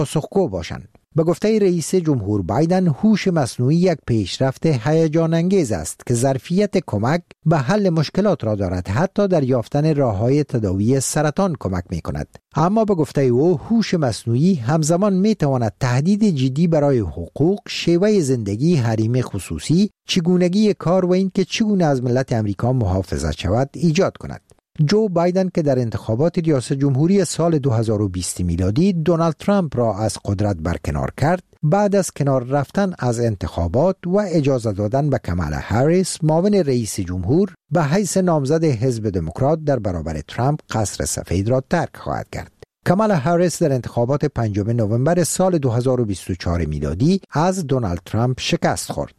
پاسخگو باشند. به گفته رئیس جمهور بایدن، هوش مصنوعی یک پیشرفت هیجان انگیز است که ظرفیت کمک به حل مشکلات را دارد، حتی در یافتن راه‌های تداوی سرطان کمک می‌کند. اما به گفته او، هوش مصنوعی همزمان می‌تواند تهدید جدی برای حقوق، شیوه زندگی، حریم خصوصی، چگونگی کار و اینکه چگونه از ملت امریکا محافظت شود ایجاد کند. جو بایدن که در انتخابات ریاست جمهوری سال 2020 میلادی دونالد ترامپ را از قدرت برکنار کرد، بعد از کنار رفتن از انتخابات و اجازه دادن به کامالا هریس معاون رئیس جمهور به حیث نامزد حزب دموکرات در برابر ترامپ، قصر سفید را ترک خواهد کرد. کامالا هریس در انتخابات 5 نوامبر سال 2024 میلادی از دونالد ترامپ شکست خورد.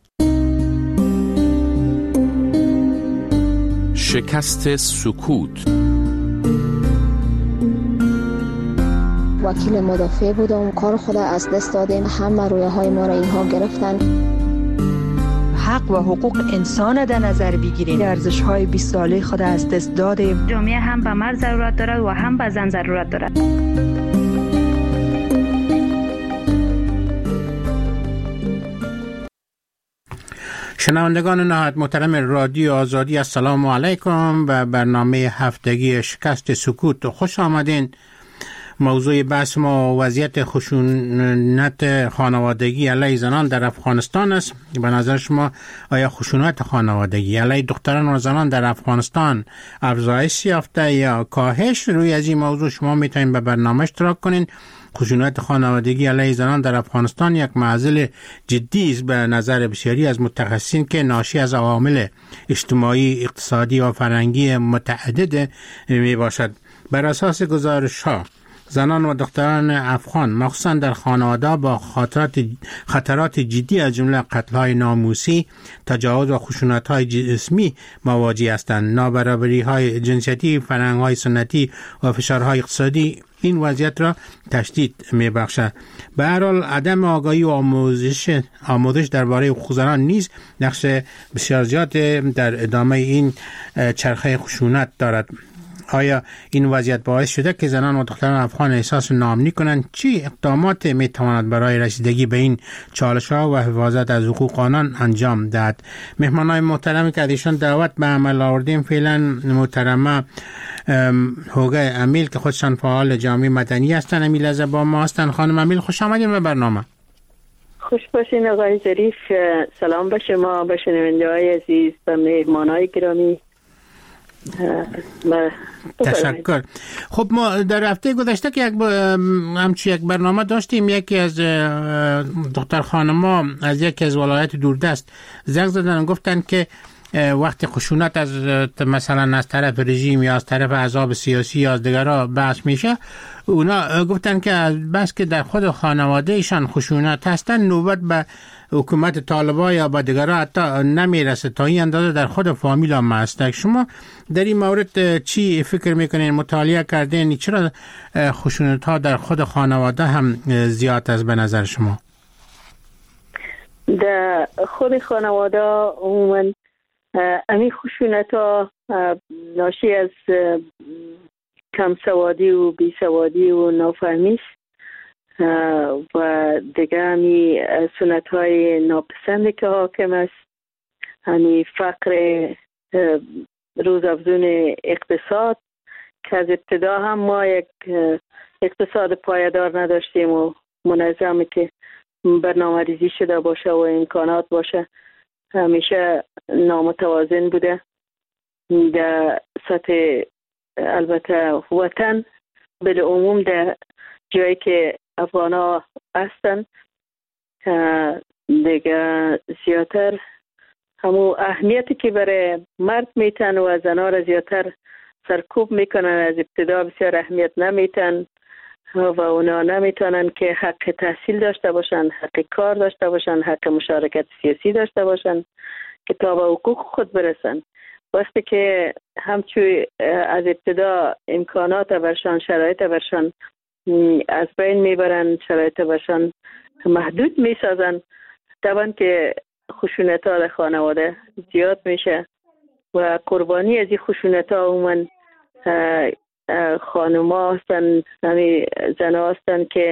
شکست سکوت. وکیل مدافع بودم، کار خود از دست دادیم، همه رویاهای ما را اینها گرفتن. حق و حقوق انسان در نظر بگیریم، ارزش‌های 20 ساله خود از دست دادیم. جامعه هم به مرد ضرورت دارد و هم به زن ضرورت دارد. شنوندگان نهایت محترم رادیو آزادی، السلام علیکم و برنامه هفتگی شکست سکوت خوش آمدین. موضوع بحث ما وضعیت خشونت خانوادگی علیه زنان در افغانستان است. به نظر شما آیا خشونت خانوادگی علیه دختران و زنان در افغانستان افزایش یافته یا کاهش؟ روی از این موضوع شما میتونید به برنامه اشتراک کنین. خشونت خانوادگی علیه زنان در افغانستان یک معضل جدی است به نظر بسیاری از متخصصین که ناشی از عوامل اجتماعی، اقتصادی و فرهنگی متعدد می باشد. بر اساس گزارش‌ها، زنان و دختران افغان مخصوصا در خانواده با خطرات جدی از جمله قتل‌های ناموسی، تجاوز و خشونت‌های جسمی مواجه هستند. نابرابری‌های جنسیتی، فرهنگ‌های سنتی و فشارهای اقتصادی این وضعیت را تشدید می‌بخشد. به هر حال عدم آگاهی و آموزش درباره حقوق زنان نیز نقش بسیار زیاد در ادامه این چرخه خشونت دارد. آیا این وضعیت باعث شده که زنان و دختران افغان احساس ناامنی کنند؟ چی اقدامات میتواند برای رسیدگی به این چالش‌ها و حفاظت از حقوق آنان انجام دهد؟ مهمانان محترمی که از ایشان دعوت به عمل آوردیم، فعلا محترمه هوگه امیل که خودشان فعال جامعه مدنی هستند، امیل از با ما هستند. خانم امیل، خوش آمدید به برنامه. خوش باشین آقای ظریف. سلام به شما، به شنونده‌های عزیز و مهمانان گرامی. تشکر. خب ما در هفته گذشته که یک برنامه داشتیم، یکی از دختر خانم‌ها از یکی از ولایت دوردست زنگ زدن و گفتن که وقتی خشونت از مثلا از طرف رژیم یا از طرف احزاب سیاسی یا از دیگرها بحث میشه، اونا گفتن که بس که در خود خانواده ایشان خشونت هستن، نوبت به حکومت طالبان یا با دیگرها حتی نمیرسه، تا این اندازه در خود فامیل هم هست. شما در این مورد چی فکر میکنین؟ مطالعه کردین چرا خشونت ها در خود خانواده هم زیاد است به نظر شما؟ در خود خانواده عموما امی خشونت ها ناشی از کم سوادی و بی سوادی و نافهمی و دیگه همی سنت های ناپسند که حاکم است، همی فقر روزافزون اقتصاد که از ابتدا هم ما یک اقتصاد پایدار نداشتیم و منظمی که برنامه ریزی شده باشه و امکانات باشه، همیشه نامتوازن بوده. در سطح البته وطن بالعموم در جایی که افغان ها هستن دیگه زیادتر همون اهمیتی که برای مرد میتن و زنها را زیادتر سرکوب میکنن. از ابتدا بسیار اهمیت نمیتن و اونا نمیتونن که حق تحصیل داشته باشن، حق کار داشته باشن، حق مشارکت سیاسی داشته باشن که تا به حقوق خود برسن. وقتی که همچون از ابتدا امکانات برشان، شرایط برشان از بین میبرن، شرایط برشان محدود میسازن، طبعا که خشونت ها در خانواده زیاد میشه و قربانی از این خشونت ها عموما خانم ها هستن، زن ها هستن که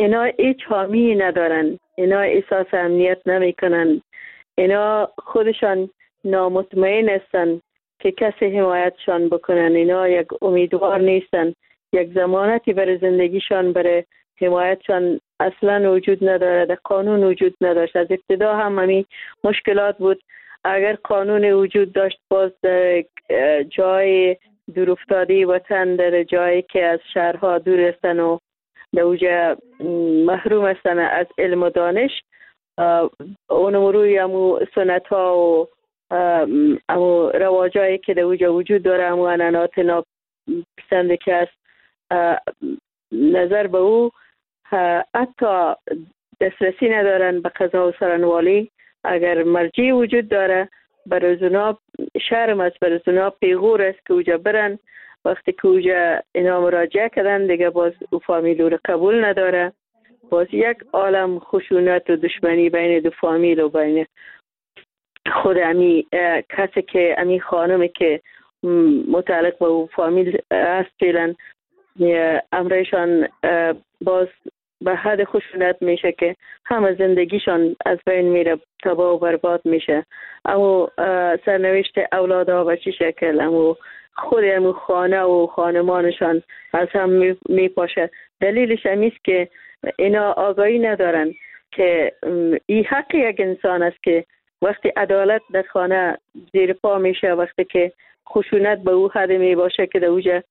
اینا هیچ حامی ندارن، اینا احساس امنیت نمیکنن، اینا خودشان نامطمئن هستن که کسی حمایتشان بکنن، اینا یک امیدوار نیستن، یک ضمانتی برای زندگیشان، برای حمایتشان اصلا وجود نداره، در قانون وجود نداشت. از ابتدا هم همین مشکلات بود. اگر قانون وجود داشت باز در جای دور افتاده وطن، در جایی که از شهرها دور هستن و در اوجه محروم هستن از علم و دانش، اونم روی امو سنت ها و امو رواجایی که در اوجه وجود داره، امو انانات ناپسنده که است، نظر به او حتی دسترسی ندارن به قضا و سرانوالی. اگر مرجعی وجود داره برای اونا شرم است، برای اونا پیغور است که اوجا برن. وقتی که اوجا اینا مراجعه کردن دیگه باز او فامیل رو قبول نداره، باز یک عالم خشونت و دشمنی بین دو فامیل و بین خود امی کسی که امی خانمی که متعلق به او فامیل هست فعلا امرشان باز به حد خشونت میشه که همه زندگیشان از بین میره، تباه و برباد میشه. اما سرنوشت اولادها به چه شکل، اما خود امو خانه و خانمانشان از هم میپاشه. دلیلش همیست که اینا آگاهی ندارن که این حق یک انسان است که وقتی عدالت در خانه زیر پا میشه، وقتی که خشونت به او حد می باشه که در اوجه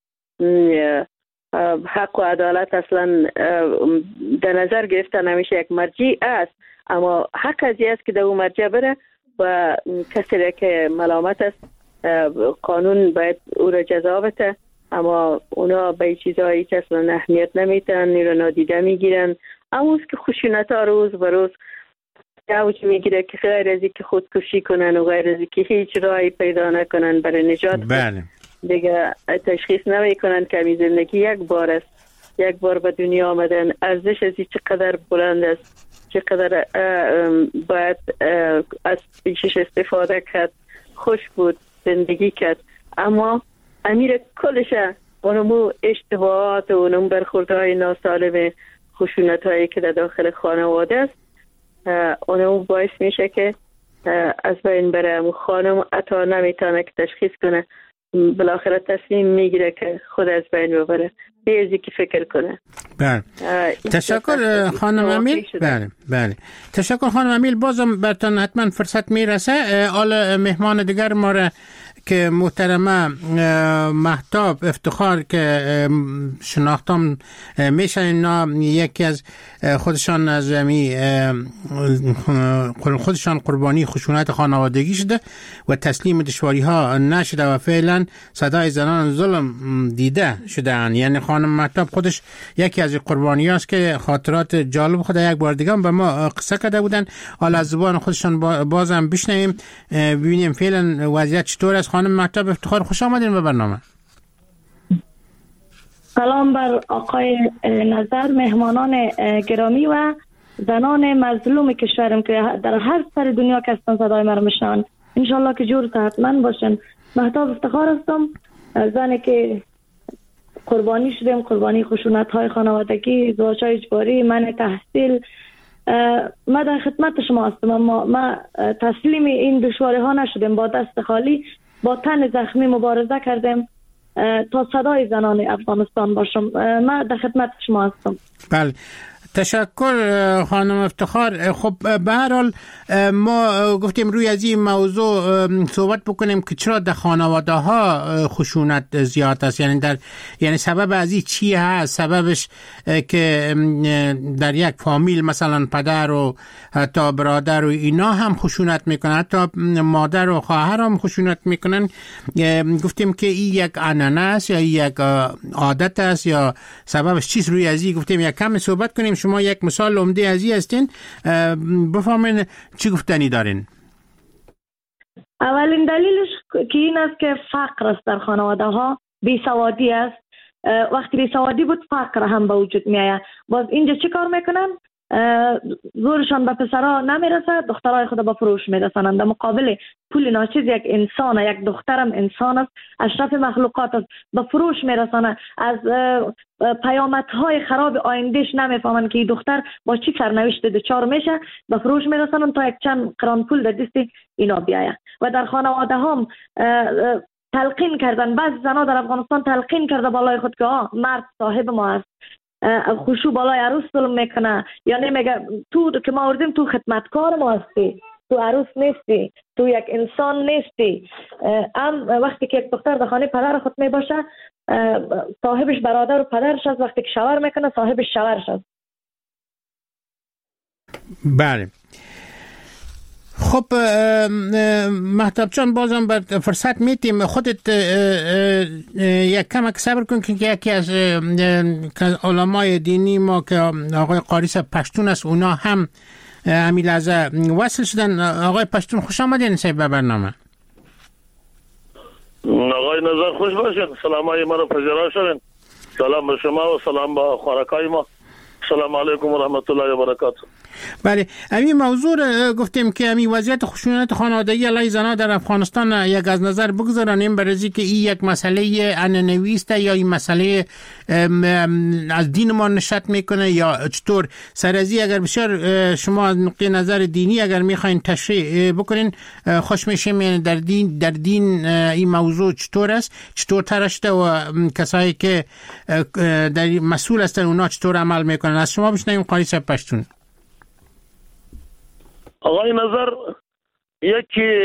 حق و عدالت اصلا در نظر گرفته نمیشه. یک مرجع است اما حق از است که در اون مرجع بره و کسی که ملامت است قانون باید او را جزا بده، اما اونا به چیزایی که اصلا اهمیت نمیتن، نیرو نادیده میگیرن. اما که خشونت ها روز به روز اوج میگیره که غیر از که خودکشی کنن و غیر از که هیچ راهی پیدا نکنن برای نجات. بله. دیگه تشخیص نمیکنن که می زندگی یک بار است، یک بار به دنیا آمدن، ارزش از چقدر بلند است، چقدر باید از پیشش استفاده کرد، خوش بود، زندگی کرد. اما امیر کلش اونمو اشتباهات و اونم برخوردهای ناسالم خشونت هایی که در داخل خانواده است اونمو باعث میشه که از بین بره. خانم حتی نمیتونه که تشخیص کنه، بالاخره تصمیم میگیره که خود از بین ببره بیازی که فکر کنه. بله. تشکر خانم امیل. بله. تشکر خانم امیل. بازم براتون حتما فرصت میرسه. حالا مهمان دیگر ما را که محترمه مهتاب افتخار که شناختم میشن، اینا یکی از خودشان از خودشان قربانی خشونت خانوادگی شده و تسلیم دشواری ها نشده و فعلا صدای زنان ظلم دیده شده. یعنی خانم مهتاب خودش یکی از قربانی هاست که خاطرات جالب خود یک بار دیگه به ما قصه کرده بودن. حالا از زبان خودشان بازم بشنویم ببینیم فعلا وضعیت چطور است. خانم مهتاب افتخار، خوش آمدین به برنامه. سلام بر آقای نظر، مهمانان گرامی و زنان مظلوم کشورم که در هر سر دنیا که هستن صدای من رو میشنون. انشالله که جور صحتمند باشن. مهتاب افتخار هستم، زنی که قربانی شدیم، قربانی خشونت های خانوادگی، ازدواج های اجباری، منع تحصیل. ما در خدمت شما هستم، اما ما تسلیم این دشواری ها نشدیم. با دست خالی، با تن زخمی مبارزه کردیم تا صدای زنان افغانستان باشم. ما در خدمت شما هستم. بله. تشکر خانم افتخار. خب به هر حال ما گفتیم روی از این موضوع صحبت بکنیم که چرا در خانواده ها خشونت زیاد است. یعنی سبب از این چی هست؟ سببش که در یک فامیل مثلا پدر و حتی برادر و اینا هم خشونت میکنن، حتی مادر و خواهر هم خشونت میکنن. گفتیم که این یک عنعنه است یا یک عادت است یا سببش چیست؟ روی از این گفتیم یک کم صحبت کنیم. شما یک مثال عمده ازی هستین، بفهمین چی گفتنی دارین. اولین دلیلش که این است که فقر است در خانواده ها، بیسوادی است. وقتی بیسوادی بود فقر هم به وجود می آید. باز اینجا چی کار میکنن؟ زورشان به پسرها نمیرسه، دخترای خود به فروش میرسانند. در مقابل پول ناچیز یک انسان، یک دخترم انسان است، اشرف مخلوقات است، به فروش میرسانه. از پیامدهای خراب آیندهش نمیفهمند که این دختر با چی سرنوشت دچار میشه، به فروش میرسانند تا یک چند قران پول در دست اینا بیاید. و در خانواده هم تلقین کردن، بعض زنها در افغانستان تلقین کرده بالای خود که مرد صاحب ما است، خوشو بالای عروس ظلم میکنه، یا نمیگه تو که ما آوردیم تو خدمتکار ما هستی، تو عروس نیستی، تو یک انسان نیستی. وقتی که یک دختر در خانه پدر خود می باشه، صاحبش برادر و پدرش است، وقتی که شوهر میکنه صاحبش شوهرش است. بله. خب مهتاب جان، بازم بر فرصت میتیم، خودت یک کمک صبر کن که یکی از علمای دینی ما که آقای قاری صاحب پشتون است، اونا هم همین لحظه وصل شدن. آقای پشتون خوش آمدین صاحب به برنامه. آقای نظر خوش باشین، سلامای ما رو پذیرا شدین. سلام به شما و سلام به خوارکای ما. سلام علیکم و رحمت الله و برکاته. بله، همین موضوع گفتیم که همین وضعیت خشونت خانوادگی علیه زنان در افغانستان یک از نظر بگذاریم، برای که این یک مسئله عنعنوی است یا این مسئله از دین ما نشأت میکنه یا چطور. سرازی اگر بسیار شما از نقطه نظر دینی اگر میخواین تشریح بکنین خوش میشیم، یعنی در دین این موضوع چطور است، چطور ترشته و کسایی که در مسئول هستن اونا چطور عمل میکنن. از شما بشنویم قاری صاحب پشتون. آقای نظر، یکی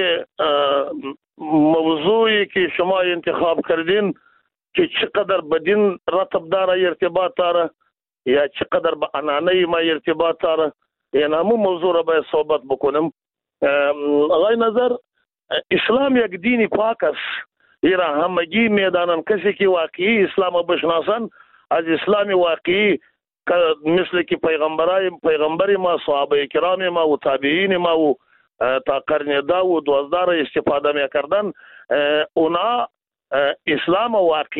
موضوعی که شما انتخاب کردین که چقدر به دین رتب داره ارتباط داره یا چقدر به انانه ما ارتباط داره، یعنی همون موضوع را باید صحبت بکنم. آقای نظر، اسلام یک دین پاک است، ایرا همگی میدانن کسی که واقعی اسلام بشناسن از اسلام واقعی مثل که پیغمبر ما، صحابه کرام ما و تابعین ما و تا قرن 10 و 12 را استفاده میکردن، اونا اسلام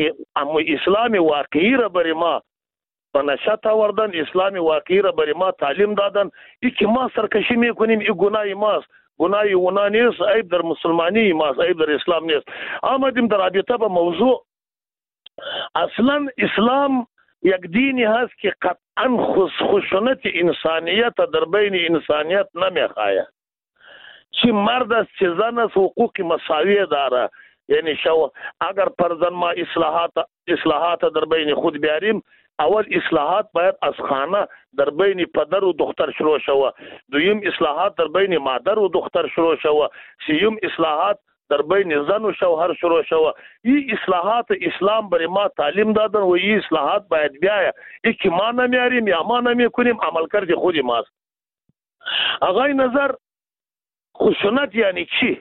واقعی را برای ما به نشأت آوردن، اسلام واقعی را برای ما تعلیم دادن. ای که ما سرکشی میکنیم ای گناه ماست، گناه اونا نیست، عیب در مسلمانی ماست، عیب در اسلام نیست. آمدیم در رابطه با موضوع. اصلا اسلام یک دینی هست که قطعا خشونت انسانیت در بین انسانیت نمیخواه. چی مرد است چی زن است حقوق مساوی داره. یعنی اگر پرزن ما اصلاحات در بین خود بیاریم، اول اصلاحات باید از خانه در بین پدر و دختر شروع شوه، دویم اصلاحات در بین مادر و دختر شروع شوه، سوم اصلاحات در بین زن و شوهر شروع شوه. این اصلاحات اسلام برای ما تعلیم دادن و این اصلاحات باید بیاید. ای که ما نمیاریم یا ما نمیکنیم عمل کرد خود ماست. آقای نظر، خشونت یعنی چی؟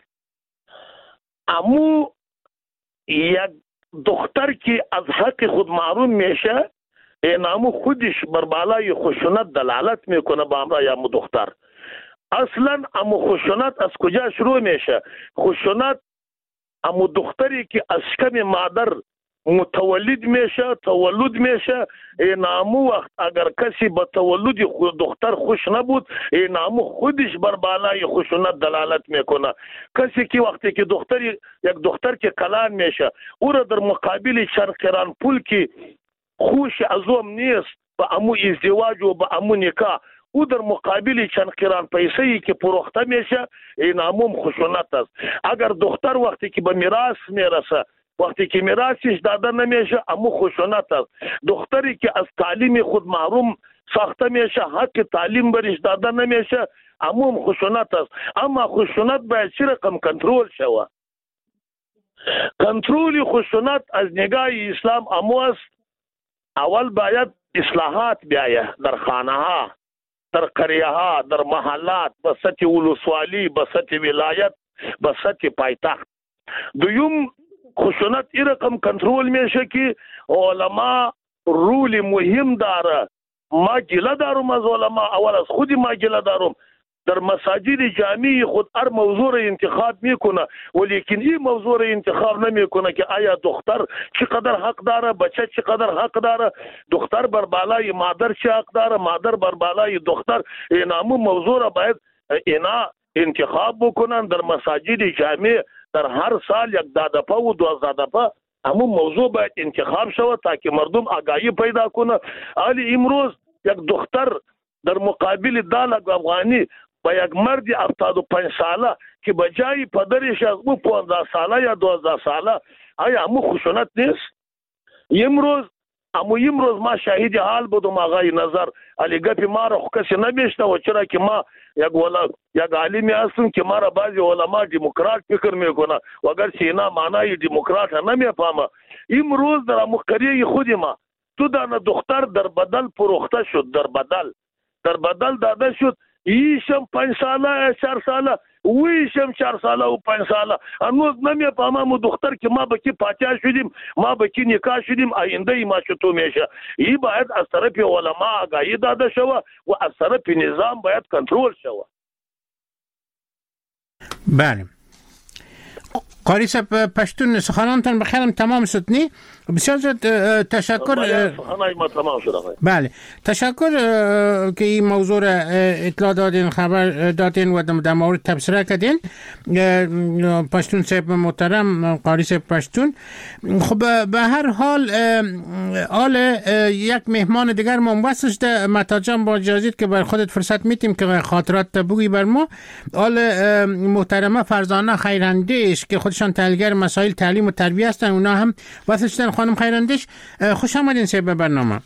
امو یک دختر که از حق خود محروم میشه، امو خودش بر بالای خشونت دلالت میکنه با امرای امو دختر. اصلا امو خشونت از کجا شروع میشه؟ خشونت امو دختری که از شکم مادر متولد میشه، امو وقت اگر کسی با تولد دختر خوش نبود، امو خودش بر بالای خشونت دلالت میکنه. کسی که وقتی که یک دختر که کلان میشه، او را در مقابل چند قران پول که خوش از اوم نیست با امو ازدواج و با امو نکاح، او در مقابل چند قران پیسه‌ای که پروخته میشه، این امو خشونت است. اگر دختر وقتی که به میراث میرسه، وقتی که میراثش داده نمیشه، امو خشونت است. دختری که از تعلیم خود محروم ساخته میشه، حق تعلیم برش داده نمیشه، امو خشونت است. اما خشونت باید چه رقم کنترل شوه؟ کنترل خشونت از نگاه اسلام امو است. اول باید اصلاحات بیاید در خانه ها، در قریه ها، در محلات، به سطح ولسوالی، به سطح ولایت، به سطح پایتخت. دویم خشونت این رقم کنترل میشه که علما رول مهم داره. ما گله دارم از علما، اول از خودی ما گله دارم. در مساجد جامعی خود هر موضوع را انتخاب میکنه، ولیکن این موضوع را انتخاب نمیکنه که آیا دختر چقدر حق داره، بچه چقدر حق داره، دختر بر بالای مادر چه حق داره، مادر بر بالای دختر. این همون موضوع را باید اینا انتخاب بکنن در مساجد جامع. در هر سال یک 10 دفعه و 12 دفعه همون موضوع باید انتخاب شود تا که مردم آگاهی پیدا کنه. حالی امروز یک دختر در مقابل 10 لک افغانی با یک مرد 75 ساله که بجای پدرش از او 15 ساله یا 12 ساله، آیا همون خشونت نیست؟ امروز ما شاهد حال بودم آقای نظر. علی گپی ما را کسی نمیشنوه، چرا که ما یک عالمی هستم که ما را بعضی علما دموکرات فکر میکنه و اگرچه اینا معنای دموکرات نمیفهمه. امروز در مقریه خود ما تو دانه دختر در بدل فروخته شد، در بدل داده شد. ایشم 5 ساله 4 ساله، ویشم 4 ساله و 5 ساله. هنوز نمیفهمم دختر که ما به کی پاچا شدیم، ما به کی نکاح شدیم، آینده ای ما چطور میشه. این باید از طرف علما آگاهی داده شود و از طرف نظام باید کنترل شود. بله قاری صاحب، پشتون سخنانتان بخیرم تمام شد نی؟ بسیار زیاد تشکر. بله تشکر که این موضوع را اطلاع دادین، خبر دادین و در مورد تبصره کردین. پشتون صاحب محترم، قاری صاحب پشتون. خب به هر حال یک مهمان دیگر ما واسش ده متاجم با اجازت که بر خودت فرصت میتیم که خاطرات بگویی بر ما. محترمه فرزانه خیراندیش که خودشان تحلیلگر مسائل تعلیم و تربیت هستن، اونا هم واسش خانم خیراندیش. خوش آمدین سه به برنامه.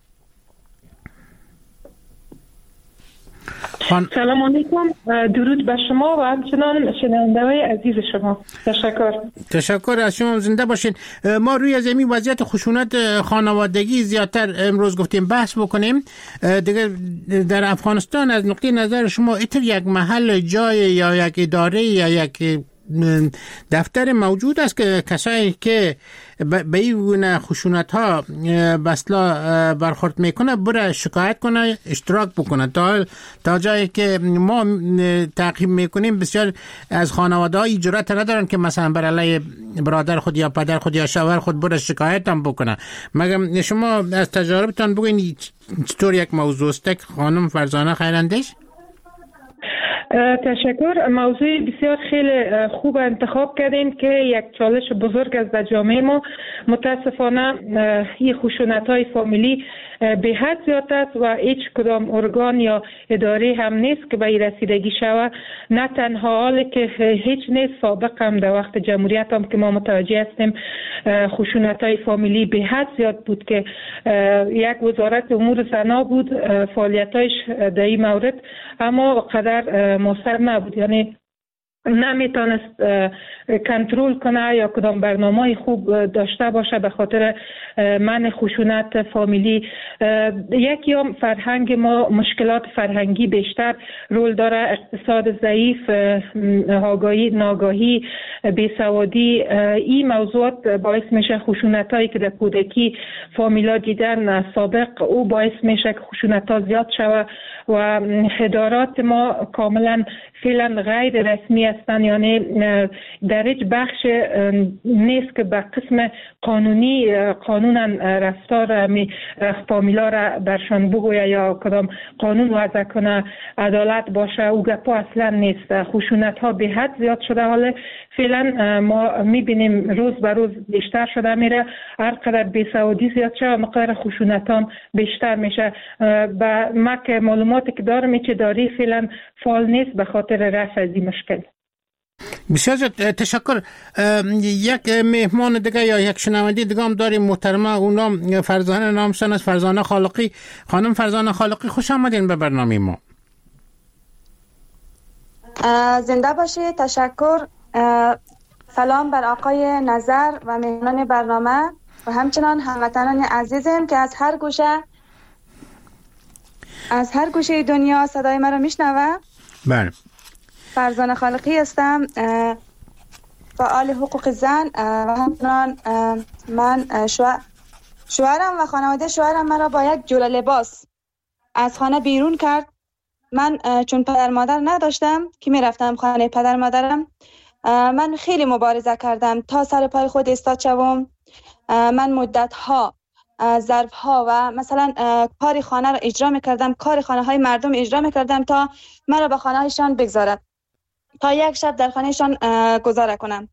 سلام علیکم، درود به شما و همچنان شنونده‌های عزیز شما. تشکر از شما، زنده باشین. ما روی از این وضعیت خشونت خانوادگی زیادتر امروز گفتیم بحث بکنیم. دیگه در افغانستان از نقطه نظر شما ایتر یک محل جای یا یک اداره یا یک دفتر موجود است که کسایی که به این خشونت ها بسلا برخورد میکنه بره شکایت کنه، اشتراک بکنه، تا جایی که ما تعقیب میکنیم بسیار از خانواده ها جرأت ندارن که مثلا بر علیه برادر خود یا پدر خود یا شوهر خود بره شکایت هم بکنه. مگه شما از تجاربتان بگوین چطور یک موضوع است خانم فرزانه خیراندیش؟ تشکر. موضوع بسیار خیلی خوب انتخاب کردین که یک چالش بزرگ از در جامعه ما. متاسفانه این خشونت‌های فامیلی به حد زیاد است و هیچ کدام ارگان یا اداره هم نیست که به این رسیدگی شود. نه تنها حالی که هیچ نیست، سابق هم در وقت جمهوریت هم که ما متوجه هستیم خشونت‌های فامیلی به حد زیاد بود که یک وزارت امور زنا بود فعالیت‌هایش در این مورد، اما قدر مؤثر نبود. یعنی نمیتونست کنترل کنه یا کدام برنامه خوب داشته باشه به خاطر منع خشونت فامیلی. یکی هم فرهنگ ما، مشکلات فرهنگی بیشتر رول داره، اقتصاد ضعیف، ناگاهی، بیسوادی. این موضوعات باعث میشه خشونت هایی که در کودکی فامیلا دیدن سابق او باعث میشه که خشونت ها زیاد شود و ادارات ما کاملا فعلا غیر رسمی هستند، یعنی در هیچ بخش نیست که به قسم قانونا رفتار فامیلا را برشان بگویه یا کدام قانون وضع کنه، عدالت باشه. او گپا اصلا نیست. خشونت ها به حد زیاد شده. حالا فعلا ما میبینیم روز به روز بیشتر شده میره. هر قدر بیسوادی زیاد شده مقدار خشونت هم بیشتر میشه. و ما که معلوماتی که دارم که داری فعلا فعال نیست به خاطر رفع از این مشکل. بسیار تشکر. یک مهمان دیگه یا یک شنونده دیگه هم داریم محترمه، اونام فرزانه نامشان است، فرزانه خالقی. خانم فرزانه خالقی خوش آمدین به برنامه ما. زنده باشید. تشکر. سلام بر آقای نظر و مهمان برنامه و همچنان هموطنان عزیزم که از هر گوشه دنیا صدای من رو میشنوه. بله. فرزانه خالقی هستم، فعال حقوق زن و همچنان من شوهرم و خانواده شوهرم مرا با یک جوله لباس از خانه بیرون کرد من چون پدر مادر نداشتم که میرفتم خانه پدر مادرم، من خیلی مبارزه کردم تا سر پای خود ایستاد شوم. من مدت ها ظرف ها و مثلا کار خانه را اجرا میکردم، کار خانه های مردم اجرا میکردم تا مرا به خانه هایشان بگذارد، تا یک شب در خانه شان گذاره کنم.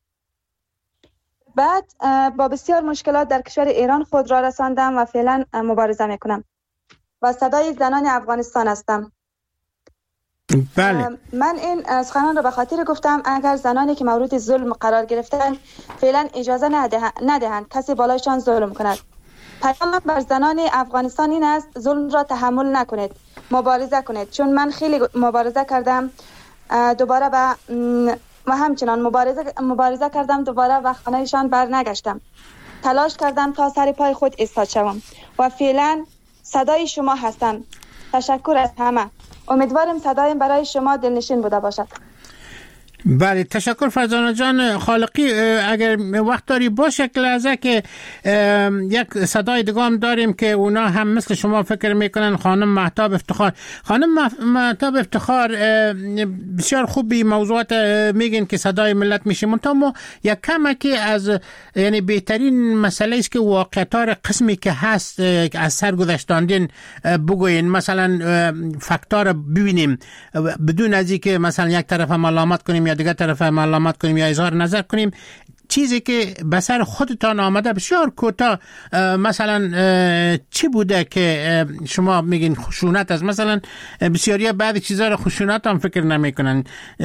بعد با بسیار مشکلات در کشور ایران خود را رساندم و فعلا مبارزه میکنم و صدای زنان افغانستان هستم. بله. من این سخنان را به خاطر گفتم اگر زنانی که مورد ظلم قرار گرفتن فعلا اجازه ندهند کسی بالایشان ظلم کند. پیام بر زنان افغانستان این است ظلم را تحمل نکنید، مبارزه کنید. چون من خیلی مبارزه کردم دوباره و همچنان مبارزه کردم دوباره و خانهشان بر نگشتم. تلاش کردم تا سر پای خود ایستاد شوم و فعلا صدای شما هستم. تشکر از همه. امیدوارم صدایم برای شما دلنشین بوده باشد. بله تشکر فرزانه جان خالقی. اگر وقت داری باشه که لحظه که یک صدای دیگه هم داریم که اونا هم مثل شما فکر میکنن. خانم مهتاب افتخار. خانم مهتاب افتخار بسیار خوب به موضوعات میگین که صدای ملت میشه، منتها ما یک کمکی از یعنی بهترین مسئله است که واقعیت‌ها قسمی که هست از سر گذشتاندین بگوین، مثلا فاکتور ببینیم بدون از اینکه مثلا یک طرف ملامت کنیم یا دیگه طرف ملامت کنیم یا اظهار نظر کنیم. چیزی که به سر خودتان آمده بسیار کوتاه، مثلا چی بوده که شما میگین خشونت است؟ مثلا بسیاری بعضی چیزا رو خشونت هم فکر نمیکنن.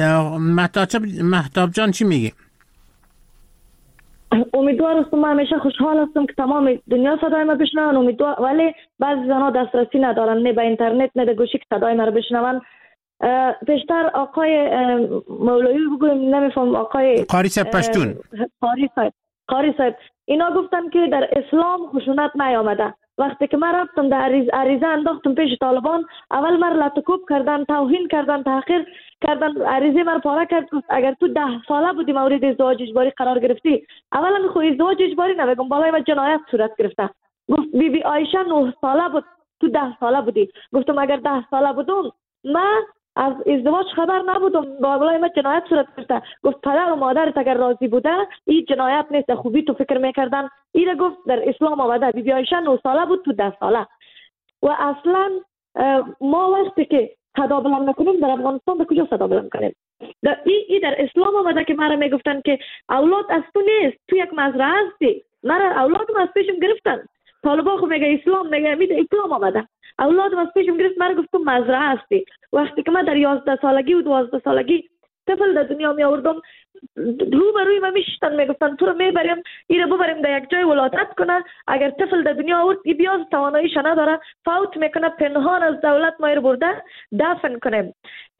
مهتاب جان چی میگی؟ امیدوار هستم، من همیشه خوشحال هستم که تمام دنیا صدای ما بشنون. امیدوار، ولی بعضی زنها دسترسی ندارن نه به اینترنت نه به گوشی که صدای ما رو بشنون. پیشتر آقای مولوی بگویم، نمیفهم، آقای قاری صاحب پشتون، قاری صاحب اینا گفتن که در اسلام خشونت نیامده. وقتی که من رفتم در عریضه انداختم پیش طالبان، اول من لطکوب کردن، توهین کردن، تحقیر کردن، عریضه من پاره کرد. گفت اگر تو 10 ساله بودی مورد ازدواج اجباری قرار گرفتی، اولا خو ازدواج اجباری نمیگم، بالای من جنایت صورت گرفته. گفت بی عایشه 9 ساله بود، تو 10 ساله بودی. گفتم اگر 10 ساله بودم من از ازدواج خبر نبودم، بالای من جنایت صورت گرفته. گفت پدر و مادرت اگر راضی بوده این جنایت نیست، خوبی تو فکر میکردن. این گفت در اسلام آمده. بی عایشه 9 ساله بود، تو 10 ساله. و اصلا ما وقتی که صدا بلند میکنیم در افغانستان به کجا صدا بلند کنیم؟ این در اسلام آمده که مرا میگفتن که اولاد از تو نیست، تو یک مزرعه هستی. مرا اولادم از پیشم گرفتن. طالبا خو میگه اسلام، میگه اسلام آمده. اولادم از پیشم گرفت، مرا گفت تو مزرعه هستی. وقتی که من در 11 سالگی و 12 سالگی طفل در دنیا می آوردم، روبروی من میشتن میگفتن تو رو میبریم این رو ببریم در یک جای ولادت کنه. اگر طفل در دنیا آورد این بیاز تواناییش نداره، فوت میکنه، پنهان از دولت ما رو برده دفن کنیم،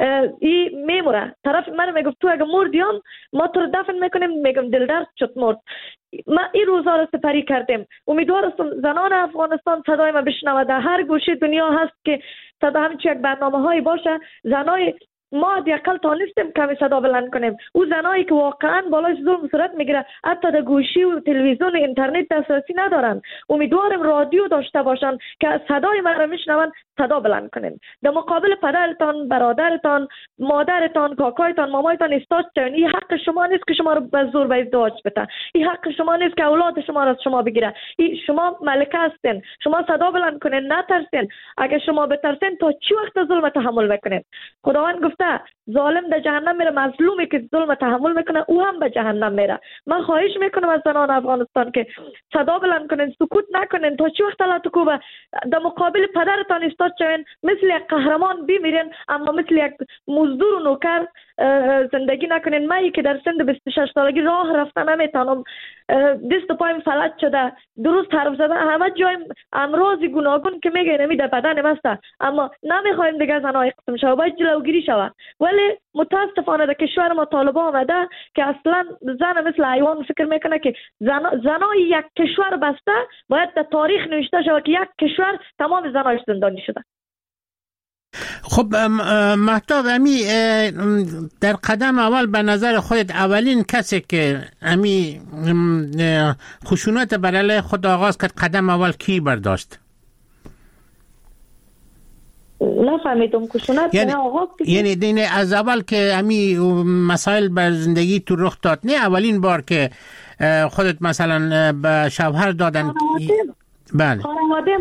این میموره. طرف من میگفت تو اگر مردیم ما تو رو دفن میکنیم. میگم دل درد شد مرد. ما این روزا رو سپری کردیم. امیدوارم زنان افغانستان صدای ما بشنوه. در هر گوشه دنیا هست که صدا همچی یک برنامه هایی باشه. زنای ما دیگه تانستیم کمی صدا بلند کنیم. او زنایی که واقعا بالای ظلم صورت میگیره حتی در گوشی و تلویزیون و اینترنت دسترسی ندارن، امیدوارم رادیو داشته باشن که صدای ما رو میشنون، صدا بلند کنیم. در مقابل پدرتان، برادرتان، مادرتان، کاکایتان، مامایتان استاد شوین. این حق شما نیست که شما رو به زور به ازدواج بده. این حق شما نیست که اولاد شما رو از شما بگیره. شما ملکه هستین، شما صدا بلند کنین، نترسین. اگه شما بترسین تا چی وقت ظلم تحمل میکنین؟ خداوند گفته ظالم در جهنم میره، مظلومی که ظلم تحمل میکنه او هم به جهنم میره. من خواهش میکنم از زنان افغانستان که صدا بلند کنین، سکوت نکنین. تا چی وقت لطکوبه در مقابل پدرتان استاد شوین، مثل یک قهرمان بمیرین اما مثل یک مزدور و نوکر زندگی نکنین. من که در سن 26 سالگی راه رفتن نمیتونم، دست و پایم فلج شده، درست حرف زدن همه جای امراض گوناگون که میگه نمیده بدن مسته، اما نمیخوایم دیگه زنای قسم شوه، باید جلوگیری شوه. ولی متاسفانه در کشور ما طالبا آمده که اصلا زن مثل حیوان فکر میکنه که زنای یک کشور بسته باید در تاریخ نوشته شود که یک کشور تمام زنایش زندانی شده. خب مهتاب، امی در قدم اول به نظر خودت اولین کسی که امی خشونت بر علیه خود آغاز کرد قدم اول کی برداشت؟ نفهمیدم خشونت یعنی دین از اول که امی مسائل بر زندگی تو رخ داد، نه اولین بار که خودت مثلا به شوهر دادن؟ بله. خانواده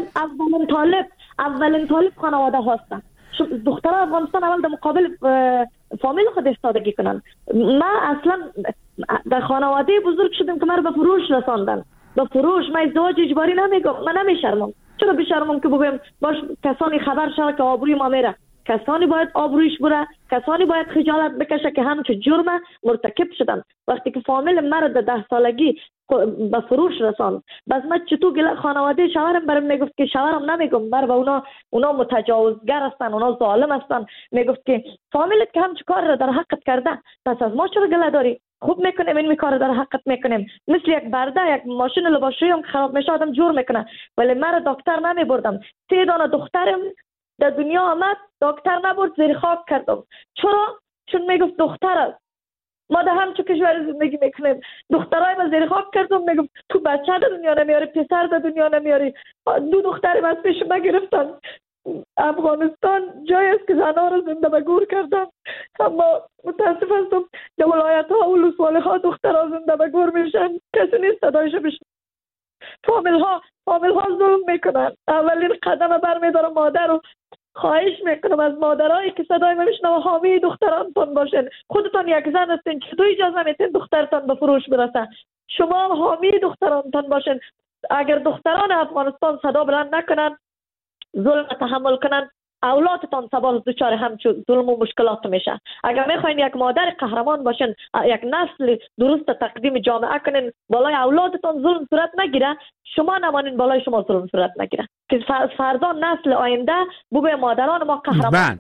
اولین طالب خانواده هستن. دختر افغانستان اول در مقابل فامیل خود استادگی کنن. ما اصلا در خانواده بزرگ شدیم که مرا به فروش رساندن. به فروش ما ازدواج اجباری نمیگم، من نمیشرمم. چرا بشرمم که بگم باش کسانی خبر شد که آبروی ما میره، کسانی باید آبرویش بره، کسانی باید خجالت بکشه که همچون جرم مرتکب شدن. وقتی که فامیل مرا در 10 سالگی به فروش رساند، بس من چطور خانواده شوهرم برام میگفت که شوهرم نمیگم بر به اونا متجاوزگر هستن، اونا ظالم هستن. میگفت که فامیلت که همچون کار را در حقت کرده، پس از ما چرا گله داری؟ خوب میکنیم این کار در حقت میکنیم. مثل یک برده یک ماشین لباسشویی هم خراب میشه آدم جور میکنه، ولی مرا دکتر نمی بردم. 3 دانه دخترم در دنیا آمد، دکتر نبرد، زیر خاک کردم. چرا؟ چون میگفت دختر است. ما در همچون کشور زندگی میکنیم، دخترای ما زیر خاک کردم. میگفت تو بچه در دنیا نمیاری، پسر در دنیا نمیاری. 2 دخترم از پیش ما گرفتن. افغانستان جایی است که زنها را زنده به گور کردن، اما متاسف هستم در ولایت ها و ولسوالی ها دخترها زنده به گور میشن، کسی نیست صدایش بشن. فامیل ها ظلم میکنن. اولین قدم برمیدارم مادر رو خواهش میکنم از مادرایی که صدای من میشنوه حامی دخترانتان باشین. خودتان یک زن هستین، چطور اجازه میتین دخترتان به فروش برسه؟ شما حامی دخترانتان باشین. اگر دختران افغانستان صدا بلند نکنن، ظلم تحمل کنن، اولادتان سبب دچار همچون ظلم و مشکلات میشه. اگر میخواین یک مادر قهرمان باشین، یک نسل درست تقدیم جامعه کنین، بالای اولادتان ظلم صورت نگیره، شما نمانین بالای شما ظلم صورت نگیره، که فردا نسل آینده بوی مادران ما قهرمان.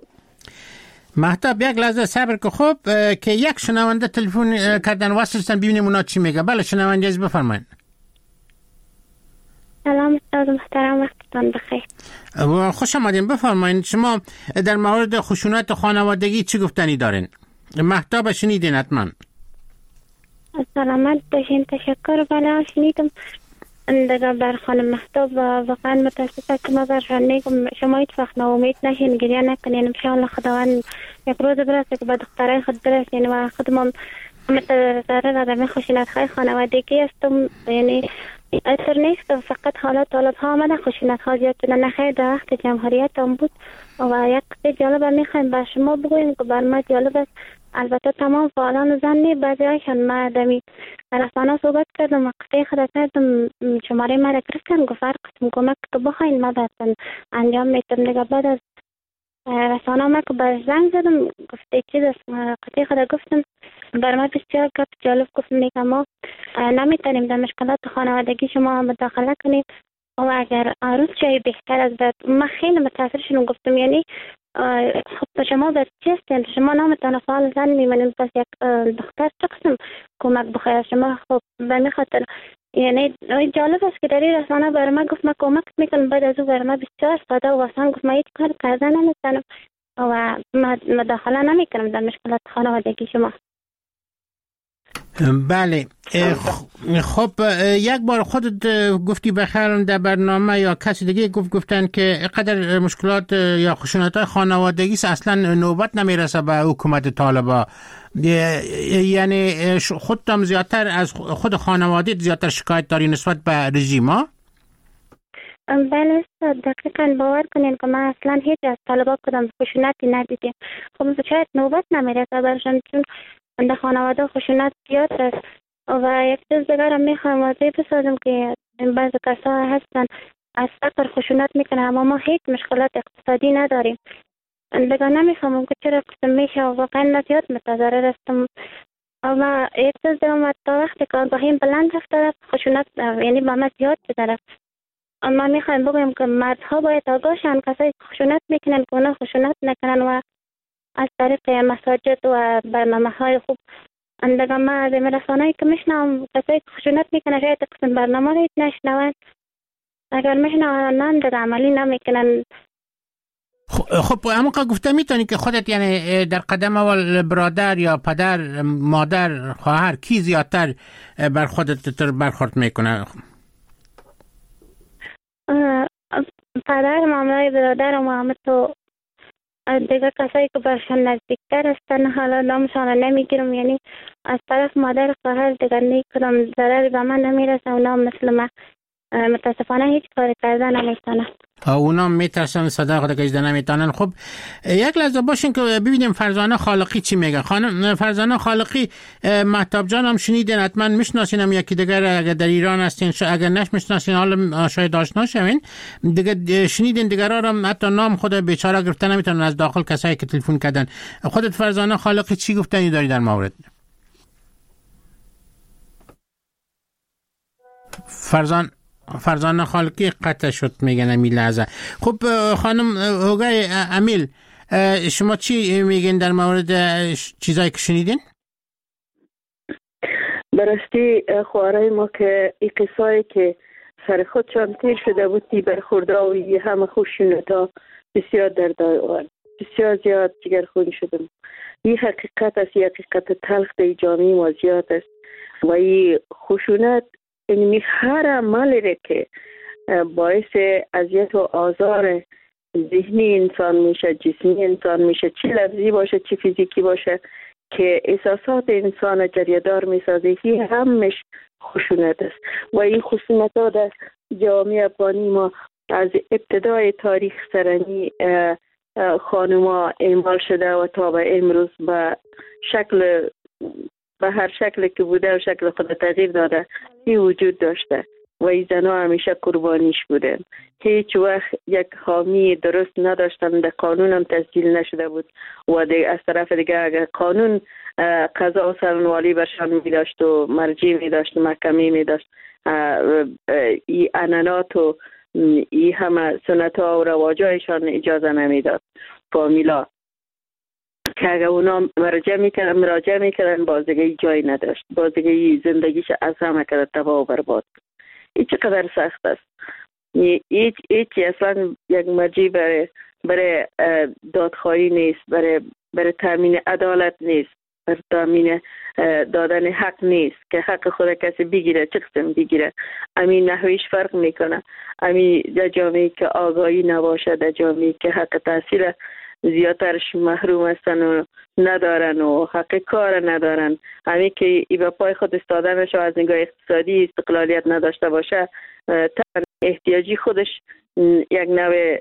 مهتاب یک لحظه صبر که خوب که یک شنونده تلفن کردن واسطن ببینیم اونا چی میگه. بله شنونده از بفرمایید. سلام استاد محترم، وقتتان بخیر. خوش آمدین، بفرمایید. شما در مورد خشونت خانوادگی چی گفتنی دارین؟ مهتاب شنیدین حتما. سلامت باشین. تشکر. بله شنیدم دیگه بر خانم مهتاب و واقعا متاسفم که ما برشان میگم شما هیچ وقت ناامید نشین، گریه نکنین. انشاءالله خداوند یک روز برسه که به دخترای خود برسین و خودم متضرر در خشونت های خانوادگی هستم. یعنی اثر نیست، فقط حالا طالب ها آمدن خشونت ها زیاد شدن. نخیر در وقت جمهوریت هم بود و یک قصه جالب میخوایم بر شما بگویم که بر ما جالب است. البته تمام فعالان زنی بعضی هایشان ما دمی رسانه صحبت کردم و قصه خود کردم، شماره ما را گرفتن گفت هر قسم کمک که بخواین ما براتون انجام میتونم. دیگه بعد از رسانه ما که بر زنگ زدم گفته چیز است، قصه خود گفتم بر ما بسیار گپ جالب گفت. میگم ما نمیتونیم در مشکلات خانوادگی شما مداخله کنیم و اگر عروض جای بهتر از بعد ما خیلی متاثر شدم. گفتم یعنی خب شما بس چیستین، شما نامتان فعال زن میمونیم، پس یک دختر چه قسم کمک بخواید شما؟ خب به می خاطر یعنی جالب است که در این رسانه بر ما گفت ما کمک میکنم، بعد از او بر ما بسیار ساده و آسان گفت ما هیچ کار کردن نمیتونم و مداخله نمیکنم در مشکلات خانوادگی شما. بله خب یک بار خودت گفتی بخیر در برنامه یا کسی دیگه گفتن که قدر مشکلات یا خشونت‌های خانوادگی اصلا نوبت نمیرسه به حکومت طالبا، یعنی خودتم زیادتر از خود خانوادت زیادتر شکایت داری نسبت به رژیم ها؟ بله دقیقاً باور کنین که ما اصلا هیچ از طالبا کدام خشونتی ندیدیم. خب شاید نوبت نمیرسه برشان چون در خانواده خشونت زیاد است و یک چیز دیگر هم میخوایم واضح بسازم که بعضی کسا هستن از فقر خشونت میکنه اما ما هیچ مشکلات اقتصادی نداریم. دیگر نمیخوام که چرا قسم میشه و واقعا زیاد متضرر هستم. اما یک چیز دیگر تا وقتی که آگاهیم بلند رفته خشونت یعنی با ما زیاد شده. اما میخوایم بگویم که مردها باید آگاه شن، کسایی خشونت میکنن که اونا خشونت نکنن و از طریق مساجد و برنامه‌های خوب اندگاه ما از رسانه‌ای که میشنم کسایی که خشونت میکنن شاید قسم برنامه رو نشنون، اگر میشنون در عملی نمیکنن. خب اما که گفته میتونی که خودت یعنی در قدم اول برادر یا پدر مادر خواهر کی زیادتر بر خودت برخورد میکنه؟ پدر، ماملای برادر و مامت و دیگه کسایی که برشان نزدیکتر هستن حالا نامشان نمیگیرم، یعنی از طرف مادر خواهر دیگه نیکدام ضرری به من نمیرسه. اونا مثل من متاسفانه هیچ کاری کردن نمیتونن. اونا میترسن صدا خود کشیده نمیتونن. خب یک لحظه باشین که ببینیم فرزانه خالقی چی میگه. خانم فرزانه خالقی، مهتاب جان هم شنیدین، حتما میشناسین، هم یکی دیگر اگر در ایران هستین، اگر نشناسین حالا شاید آشنا شوین دیگه، شنیدین دیگرها هم حتی نام خود بیچاره گرفته نمیتونن از داخل کسایی که تلفن کردن. خودت فرزانه خالقی چی گفتنی داری در مورد؟ فرزانه خالقی قطع شد میگن امی لحظه. خب خانم هوگای امیل، شما چی میگین در مورد چیزایی که شنیدین؟ براستی خوارای ما که این قصایی که سر خودشان تیر شده بود تی برخورده و همه خشونتا بسیار دردآور، بسیار زیاد جگرخون شدم. این حقیقت است، این حقیقت تلخ در جامعه ما زیاد است و این خشونت یعنی هر عملی که باعث اذیت و آزار ذهنی انسان میشه، جسمی انسان میشه، چه لفظی باشه چه فیزیکی باشه، که احساسات انسان جریدار میسازه، این همش خشونت است. و این خشونت ها در جامعه افغانی ما از ابتدای تاریخ سرنی خانوما اعمال شده و تا به امروز به هر شکل که بوده و شکل خود تغییر داده این وجود داشته و این زنها همیشه قربانیش بودن. هیچ وقت یک حامی درست نداشتن، در قانون هم تسجیل نشده بود و از طرف دیگه اگر قانون قضا و سرنوالی برشان می داشت و مرجع می داشت، محکمه می داشت، این عنعنات و این همه سنت ها و رواجایشان اجازه نمی داد. فامیلا که اگر اونا مراجعه میکردن باز دیگه جایی نداشت، باز دیگه زندگیش از همه کرد تباه و برباد. این چقدر سخت است. هیچ اصلا یک مرجع برای دادخواهی نیست، برای تامین عدالت نیست، برای تامین دادن حق نیست که حق خود کسی بگیره، چه قسم بگیره. امین نحویش فرق میکنه. امین در جامعه که آگاهی نباشه، در جامعه که حق تحصیل زیادترش محروم هستن و ندارن و حق کار ندارن، همین که ای به پای خود استادنش و از نگاه اقتصادی استقلالیت نداشته باشه، تا احتیاجی خودش یک نوع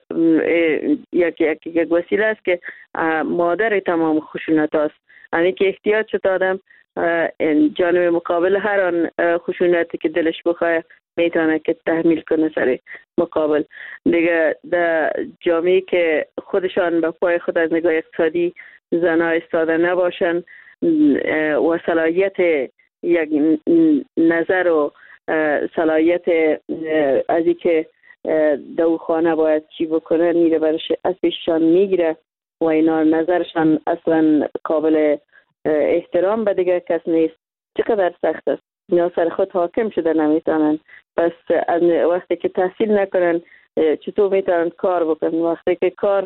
یک وسیله است که مادر تمام خشونت است. همین که احتیاج شد آدم جانب مقابل هر آن خشونتی که دلش بخواه میتونه که تحمیل کنه سر مقابل. دیگه در جامعه که خودشان به پای خود از نگاه اقتصادی زنها استاده نباشن و صلاحیت یک نظر و صلاحیت از این که دو خانه باید چی بکنه میره برش از پیششان میگیره و اینا نظرشان اصلا قابل احترام به دیگه کس نیست. چقدر سخت است. اینا سر خود حاکم شده نمیتونن. پس وقتی که تحصیل نکنن چطور میتونن کار بکنن؟ وقتی که کار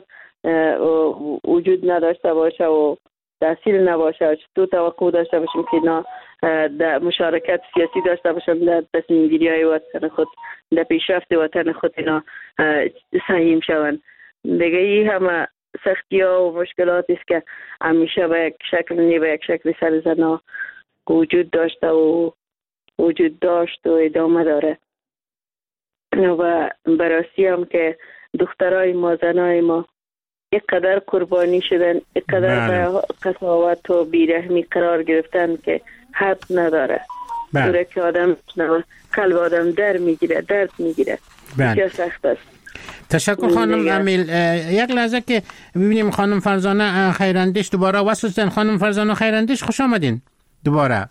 وجود نداشته باشه و تحصیل نباشه، چطور توقع داشته باشیم که اینا در مشارکت سیاسی داشته باشن در تصمیم گیری های وطن خود، در پیشرفت وطن خود اینا سهیم شون؟ دیگه این همه سختی ها و مشکلات است که همیشه به یک شکل به یک شکل سر زنها وجود داشته و وجود داشت و ادامه داره. و براستی هم که دخترای ما، زنای ما اینقدر قربانی شدن، اینقدر به قساوت و بیرحمی قرار گرفتن که حد نداره. طوره که آدم قلب آدم درد میگیره. بسیار سخت است. تشکر خانم امیل. یک لحظه که ببینیم خانم فرزانه خیراندیش دوباره وصل شدن. خانم فرزانه خیراندیش خوش آمدین دوباره.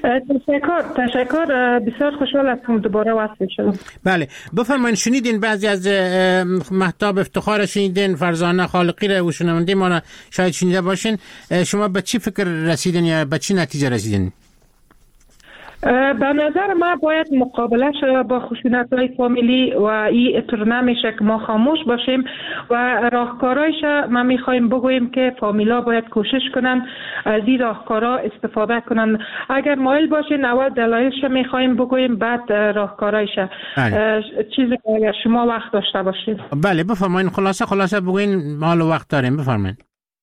تشکر. بسیار خوشحال هستم دوباره وصل شدم. بله بفرمایید. شنیدین بعضی از مهتاب افتخار، شنیدین فرزانه خالقی رو و شنونده ما شاید شنیده باشین. شما به چی فکر رسیدین یا به چی نتیجه رسیدین؟ به نظر ما باید مقابلش با خشونت‌های فامیلی و این اطور نمیشه که ما خاموش باشیم و راهکارایش ما میخوایم بگوییم که فامیلا باید کوشش کنن از این راهکارا استفاده کنن. اگر مایل باشین اول دلایلش میخوایم بگوییم بعد راهکارایش. چیزی که اگر شما وقت داشته باشید. بله بفرمایید، خلاصه بگوین، حال وقت داریم، بفرمایید.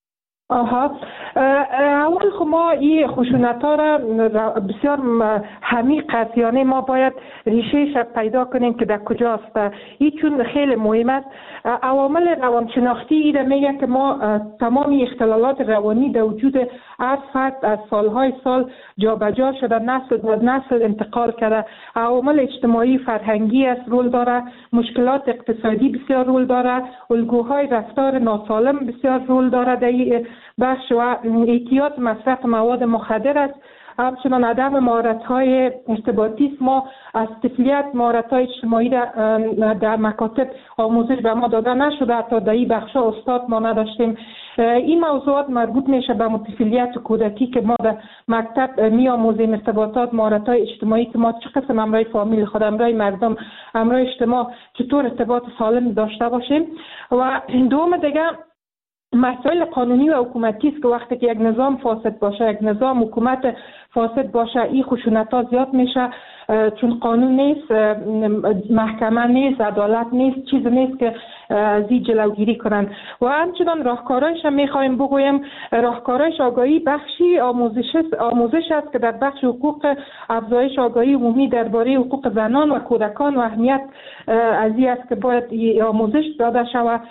اول خب ما این خشونت ها را بسیار عمیق است، یعنی ما باید ریشهش پیدا کنیم که در کجاست. این چون خیلی مهم است. عوامل روانشناختی این را میگه که ما تمام اختلالات روانی در وجود هر فرد از سالهای سال جابجا شده، نسل به نسل انتقال کرده. عوامل اجتماعی فرهنگی است رول داره، مشکلات اقتصادی بسیار رول داره، الگوهای رفتار ناسالم بسیار رول داره در این بخش و اعتیاد مصرف مواد مخدر است. همچنان عدم مهارت‌های ارتباطی است. ما از طفولیت مهارت‌های اجتماعی در مکاتب آموزش به ما داده نشده، حتی در این بخش‌ها استاد ما نداشتیم. این موضوعات مربوط میشه به طفولیت و کودکی که ما در مکتب می‌آموزیم ارتباطات، مهارت‌های اجتماعی که ما چه قسم همراه فامیل خود، همراه مردم، همراه اجتماع چطور ارتباط سالم داشته باشیم. و دوم دیگه مسائل قانونی و حکومتی است که وقتی که یک نظام فاسد باشه، یک نظام حکومت فاسد باشه، این خشونت‌ها زیاد میشه، چون قانون نیست، محکمه نیست، عدالت نیست، چیز نیست که از این جلوگیری کنن. و همچنان راهکارایش هم میخوایم بگویم، راهکارایش آگاهی بخشی آموزش است که در بخش حقوق، افزایش آگاهی عمومی درباره حقوق زنان و کودکان و اهمیت از این است که باید آموزش داده شود.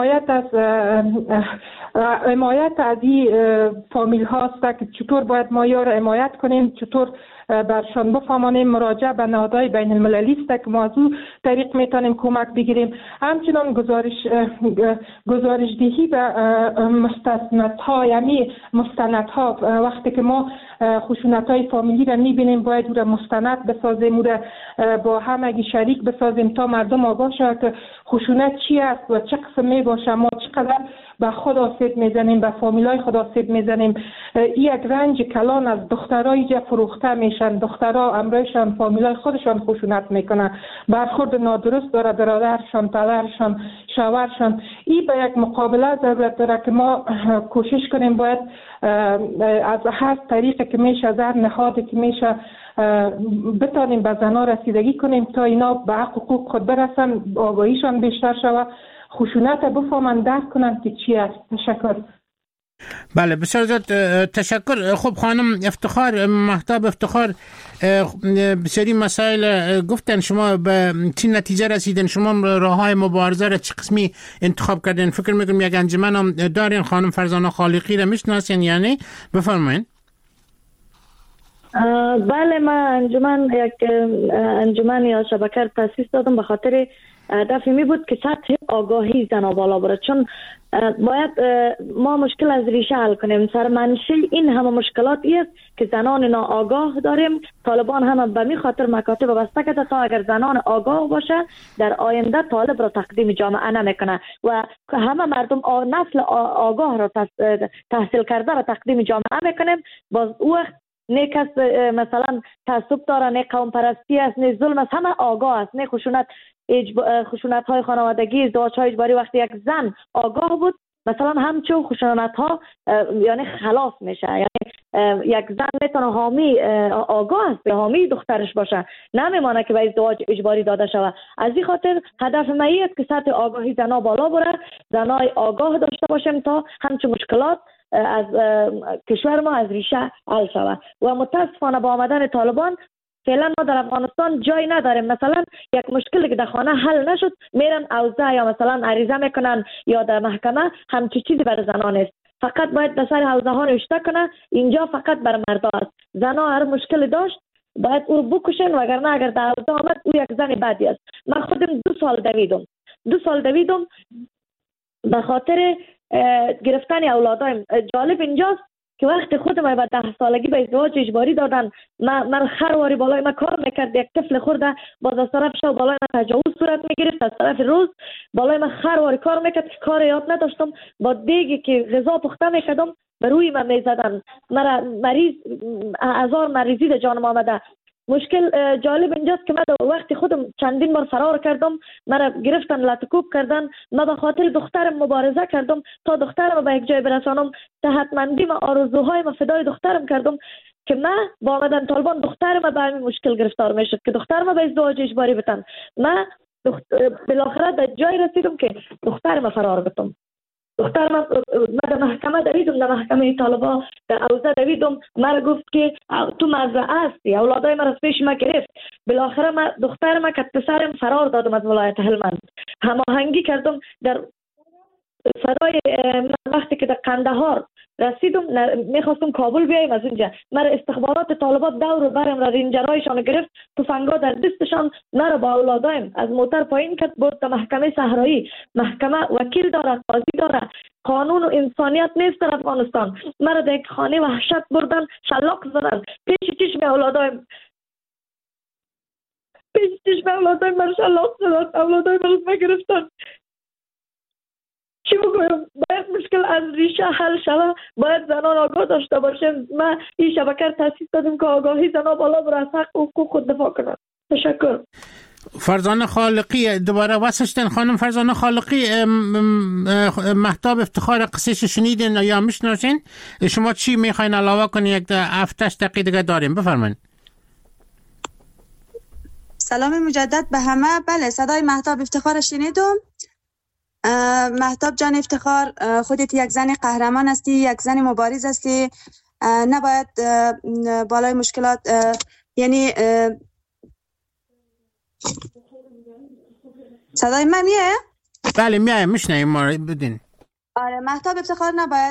حمایت از این فامیل هاست که چطور باید ما یار حمایت کنیم، چطور برشان بفهمانیم. مراجعه به نهادهای بین المللی است که ما از اون طریق میتونیم کمک بگیریم. همچنان گزارش دهی به مستندها، یعنی مستندها وقتی که ما خشونت‌های فامیلی را میبینیم باید او را مستند بسازیم، او را با همگی شریک بسازیم تا مردم آگاه شود که خشونت چی است و چه قسم میباشه. ما چقدر به خود آسیب میزنیم، به فامیلای خود آسیب میزنیم. این یک رنج کلان از دخترای اینجا فروخته میشن، دخترها امرایشان فامیلای خودشان خشونت میکنن، برخورد نادرست داره برادرشان، پدرشان، شوهرشان. این به یک مقابله ضرورت داره که ما کوشش کنیم باید از هر طریقی که میشه، از هر نهادی که میشه بتانیم به زنها رسیدگی کنیم تا اینا به حقوق خود برسن، آگاهیشان بیشتر شود، خشونت بفهمن، درک کنن که چی است. تشکر. بله بسیار زیاد تشکر. خب خانم افتخار، مهتاب افتخار، بسیاری مسائل گفتن، شما به چی نتیجه رسیدن؟ شما راههای مبارزه را چه قسمی انتخاب کردین؟ فکر میکنم یک انجمن هم دارین، خانم فرزانه خالقی را میشناسین یعنی؟ بفرمایید. بله، من یک انجمن یا شبکه تاسیس دادم به خاطر هدفی می بود که سطح آگاهی زنها بالا بره، چون باید ما مشکل از ریشه حل کنیم. سرمنشأ این همه مشکلات است که زنان ناآگاه داریم. طالبان هم به می خاطر مکاتب بسته کرده تا اگر زنان آگاه باشه در آینده طالب را تقدیم جامعه نمیکنه و همه مردم نسل آگاه را تحصیل کرده را تقدیم جامعه میکنیم. باز وقت نه کس مثلا تعصب داره، نه قوم پرستی است، نه ظلم است، همه آگاه است. نه خشونت های خانوادگی، ازدواج های اجباری. وقتی یک زن آگاه بود مثلا همچون خشونت ها یعنی خلاص میشه. یعنی یک زن میتونه حامی آگاه است، حامی دخترش باشه، نمیمانه که به ازدواج اجباری داده شود. از این خاطر هدف من است که سطح آگاهی زنها بالا بره، زنای آگاه داشته باشیم تا همچون مشکلات از کشور ما از ریشه حل شود. و متاسفانه با آمدن طالبان فعلا ما در افغانستان جای نداریم. مثلا یک مشکلی که در خانه حل نشد میرن اوضاع یا مثلا عریضه میکنن یا در محکمه، همچی چیزی برای زنان است. فقط باید در سر حوزه ها نوشته کنه اینجا فقط برای مردا است. زنها هر مشکلی داشت باید او بکشن، وگرنه اگر در حوزه آمد او یک زن بدی است. من خودم 2 سال دویدم به خاطر گرفتن اولادایم. جالب اینجاست که وقتی خودم به 10 سالگی به ازدواج اجباری دادن، من خرواری بالای من کار میکرد، یک طفل خورده باز از طرف شب بالای من تجاوز صورت میگرفت، از طرف روز بالای من خرواری کار میکرد، کار یاد نداشتم. با دیگی که غذا پخته میکردم به روی من میزدن، مرا مریض، هزار مریضی در جانم آمده. مشکل جالب اینجاست که من وقتی خودم چندین بار فرار کردم، مرا گرفتن لطکوب کردن، من به خاطر دخترم مبارزه کردم تا دخترم به یک جای برسانم. صحتمندی و آرزوهای من فدای دخترم کردم که من با آمدن طالبان دخترم به همین مشکل گرفتار میشد که دخترم به ازدواج اجباری بتن. من بالاخره در جای رسیدم که دخترم فرار بتم. دخترم من در محکمه دویدم، در محکمه طالبا در اوضاع دویدم، مرا گفت که تو مزرعه هستی، اولادای من از پیش ما گرفت. بالاخره من دخترم که پسرم فرار دادم از ولایت هلمند. هماهنگی کردم در فدای وقتی که در قندهار رسیدم، میخواستم کابل بیایم از اونجا، مرا استخبارات طالبات دور برم را رینجرایشان گرفت، تفنگا در دستشان، مرا با اولادایم از موتر پایین کرد برد تا محکمه صحرایی. محکمه وکیل داره، قاضی داره، قانون و انسانیت نیست در افغانستان. مرا در یک خانه وحشت بردن، شلاق زدن پیش چشم اولادایم، پیش چشم اولادایم مرا شلاق زدن، اولادایم مرا گرفتن. چی بگویم؟ باید مشکل از ریشه حل شود، باید زنان آگاه داشته باشیم. ما این شبکه را تاسیس دادیم که آگاهی زنان بالا بر از حق و حقوق خود دفاع کنند. تشکر. فرزانه خالقی دوباره واسشتن. خانم فرزانه خالقی، مهتاب افتخار قصهش شنیدین یا میشناسین؟ شما چی میخواین علاوه کنین؟ یک 7 دقیقه دیگه داریم، بفرمایید. سلام مجدد به همه. بله، صدای مهتاب افتخار شنیدم. مهتاب جان افتخار، خودت یک زن قهرمان هستی، یک زن مبارز هستی. نباید بالای مشکلات یعنی صدای من میه؟ بله میه، میشنیم ما بدین. آره، مهتاب افتخار نباید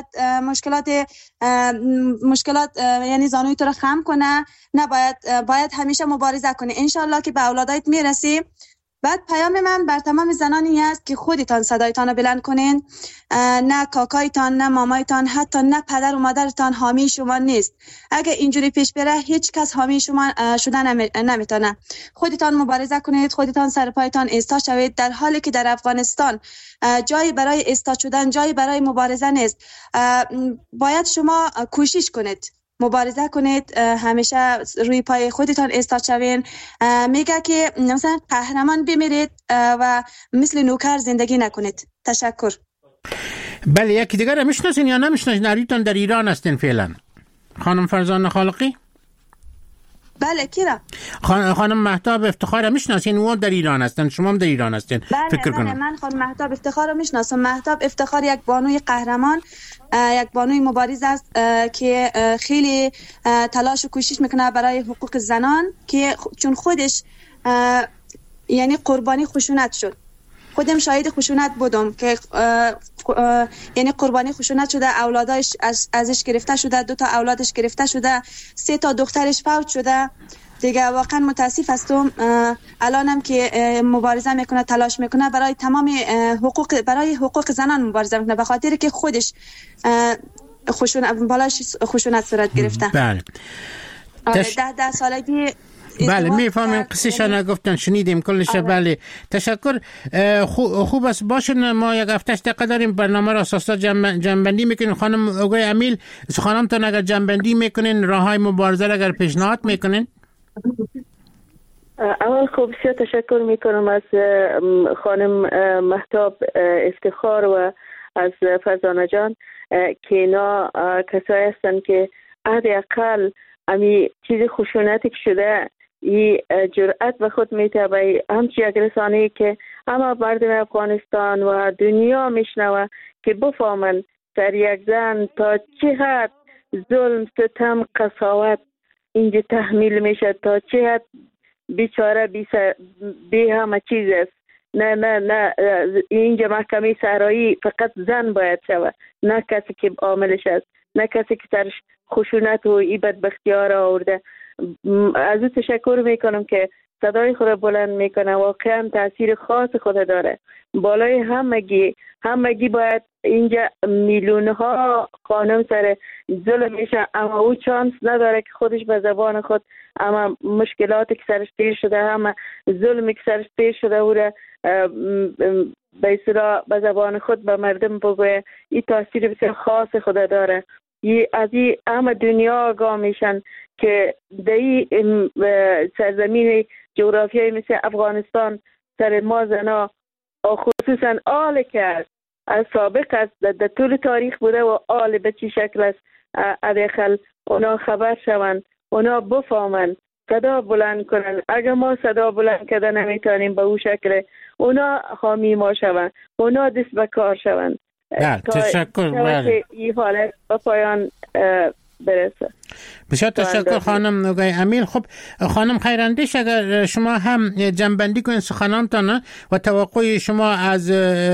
مشکلات یعنی زانوی تو رو خم کنه، باید همیشه مبارزه کنه. انشالله که به اولادایت میرسی. بعد پیام من بر تمام زنانی است که خودتان صدایتان رو بلند کنین. نه کاکایتان، نه مامایتان، حتی نه پدر و مادرتان حامی شما نیست. اگه اینجوری پیش بره هیچ کس حامی شما شدن نمیتونه. خودتان مبارزه کنید، خودتان سر پایتان ایستا شوید، در حالی که در افغانستان جایی برای ایستا شدن، جایی برای مبارزه نیست. باید شما کوشش کنید، مبارزه کنید، همیشه روی پای خودتان ایستاد شوین. میگه که مثلا قهرمان بمیرید و مثل نوکر زندگی نکنید. تشکر. بله، یکی دیگر میشناسین یا نمیشناسین؟ نریتان در ایران هستین فعلا. خانم فرزانه خالقی؟ بله، کیرا؟ خانم مهتاب افتخار میشناسین؟ او در ایران هستن، شما هم در ایران هستین. فکر کنم. من خانم مهتاب افتخار رو میشناسم. مهتاب افتخار یک بانوی قهرمان، یک بانوی مبارز است که خیلی تلاش و کوشش میکنه برای حقوق زنان، که چون خودش یعنی قربانی خشونت شد. خودم شاهد خشونت بودم که یعنی قربانی خشونت شده، اولادش ازش گرفته شده، 2 اولادش گرفته شده، 3 دخترش فوت شده. دیگه واقعا متاسف هستم. الانم که مبارزه میکنه، تلاش میکنه برای تمام حقوق زنان مبارزه میکنه، به خاطر که خودش خشونت صورت گرفته. بله. 10 سالگی. بله میفهمیم، قصه‌شان گفتن شنیدیم کلش. بله تشکر. خوب است. باشن ما یک 7 دقیقه داریم، برنامه را اساسا جنبندی میکنین. خانم اوگای امیل، خانمتون اگر جنبندی میکنین، راههای مبارزه را اگر پیشنهاد میکنین. اول خوب بسیار تشکر میکنم از خانم مهتاب افتخار و از فرزانه جان که اینا کسایی هستن که حداقل امی چیز خشونتی که شده ای جرأت به خود میتابه، همچی یک رسانه‌ای که همه مردم افغانستان و دنیا میشنوه که بفهمن در یک زن تا چه حد ظلم، ستم، قساوت اینجا تحمیل میشه، تا چه حد بیچاره بی همه چیز است. نه اینجا محکمه صحرایی فقط زن باید شود، نه کسی که عاملش است، نه کسی که سرش خشونت و ای بدبختی ها را آورده. از او تشکر میکنم که صدای خود بلند میکنه. واقعا تاثیر خاص خود داره بالای همگی باید اینجا میلیون ها خانم سر ظلم میشه، اما او چانس نداره که خودش به زبان خود اما مشکلاتی که سرش پیر شده، همه ظلمی که سرش پیر شده او را به اصطلاح به زبان خود به مردم بگویه. این تاثیر بسیار خاص خود داره. از این همه دنیا آگاه میشن که در سرزمین جغرافیایی مثل افغانستان سر ما زنا خصوصا آل که از سابق است در طول تاریخ بوده و آل به چی شکل است ادخل اونا خبر شوند، اونا بفهمن، صدا بلند کنن. اگر ما صدا بلند کرده نمیتونیم به او شکل اونا حامی ما شوند، اونا دست به کار شوند. تشکر. این حالت به پایان برسه. بسیار تشکر خانم نوگای امیل. خب خانم خیراندیش، اگر شما هم جنبندی کنید سخنانتان و توقع شما از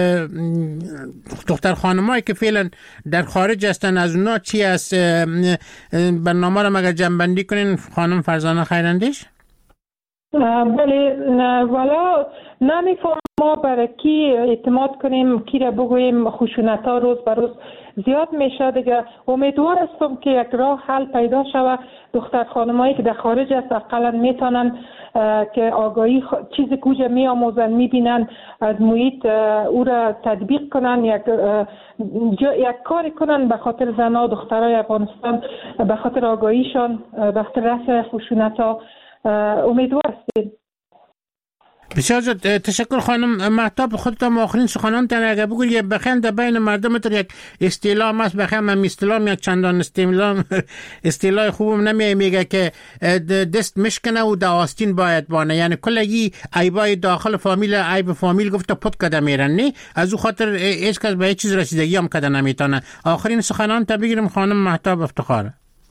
دختر خانمایی که فعلا در خارج هستن از اونا چی است؟ برنامه را اگر جنبندی کنین خانم فرزانه خیراندیش. بله، والا نمیفهم ما برای کی اعتماد کنیم، کی را بگوییم. خشونت ها روز به روز زیاد میشه دیگه. امیدوار هستم که یک راه حل پیدا شود. دختر خانمایی که در خارج است اقلا میتونن که آگاهی چیزی کجا میآموزن میبینن از محیط او را تطبیق کنن، یک کاری کنن به خاطر زنها و دخترای افغانستان، به خاطر آگاهیشان، به خاطر رفع خشونت ها. امیدوار هستیم. بسیار تشکر خانم مهتاب. خودتان آخرین سخنانتان اگر بگویید بخیر در بین مردم تو یک اصطلاح است، بخیر من اصطلاح یک چندان اصطلاح خوبم نمیگه که دست مشکنه و آستین باید بانه، یعنی کلگی عیبای داخل فامیل عیب فامیل گفته پد کده میرن، نه از او خاطر هیچ کس به هیچ چیز رسیدگی هم کده نمیتونه. آخرین سخنانتان بگیریم خانم مهتاب افتخار.